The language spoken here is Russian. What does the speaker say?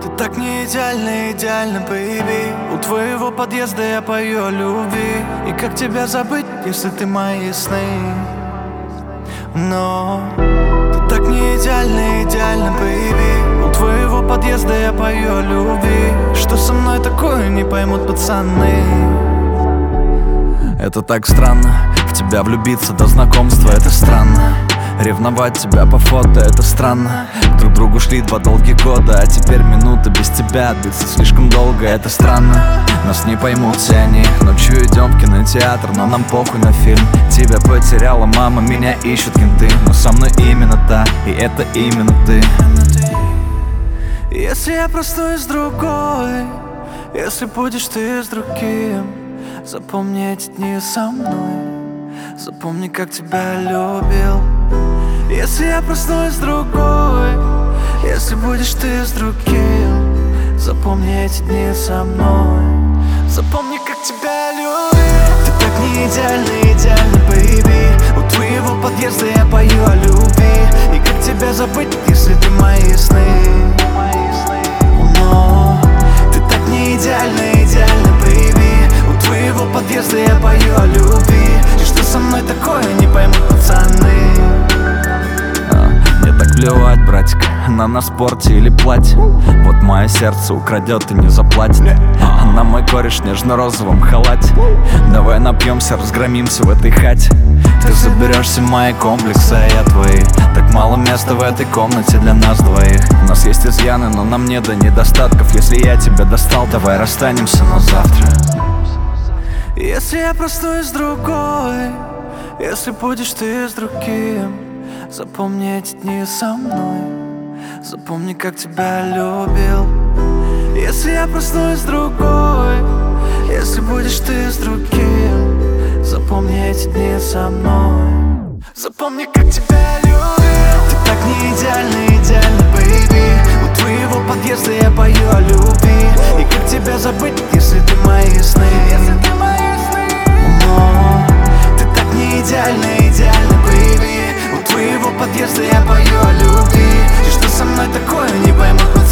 Ты так не идеальна, идеально, бэйби. У твоего подъезда я пою о любви. И как тебя забыть, если ты мои сны? Но ты так не идеальна, идеально, бэйби. У твоего подъезда я пою о любви. Что со мной такое, не поймут пацаны. Это так странно, в тебя влюбиться до знакомства, это странно. Ревновать тебя по фото, это странно. Друг другу шли 2 долгих года, а теперь минута без тебя длится слишком долго, это странно. Нас не поймут все они, ночью идем в кинотеатр, но нам похуй на фильм. Тебя потеряла мама, меня ищут кенты, но со мной именно та, и это именно ты. Если я проснусь с другой, если будешь ты с другим, запомни эти дни со мной. Запомни, как тебя любил. Если я проснусь с другой, если будешь ты с другим, запомни эти дни со мной. Запомни, как тебя любил. Ты так не идеальна, идеально, бэйби. У твоего подъезда я пою о любви. И как тебя забыть, если ты мои сны? Но ты так не идеальна, идеально, бэйби. У твоего подъезда я пою о любви. И что со мной такое, не поймут пацаны. Мне так плевать, братик, она на спорте или платье. Вот мое сердце украдет и не заплатит. Она мой кореш в нежно-розовом халате. Давай напьемся, разгромимся в этой хате. Ты заберешь все мои комплексы, а я твои. Так мало места в этой комнате для нас двоих. У нас есть изъяны, но нам не до недостатков. Если я тебя достал, давай расстанемся, но завтра. Если я проснусь с другой, если будешь ты с другим, запомни эти дни со мной. Запомни, как тебя любил. Если я проснусь с другой, если будешь ты с другим, запомни эти дни со мной. Запомни, как тебя любил. Ты так не идеальна, идеально, бэйби. У твоего подъезда я пою о любви. И как тебя забыть, если ты мои сны? Но ты так не идеальна, идеально, бэйби. У твоего подъезда я пою о любви. И что со мной такое, не поймут.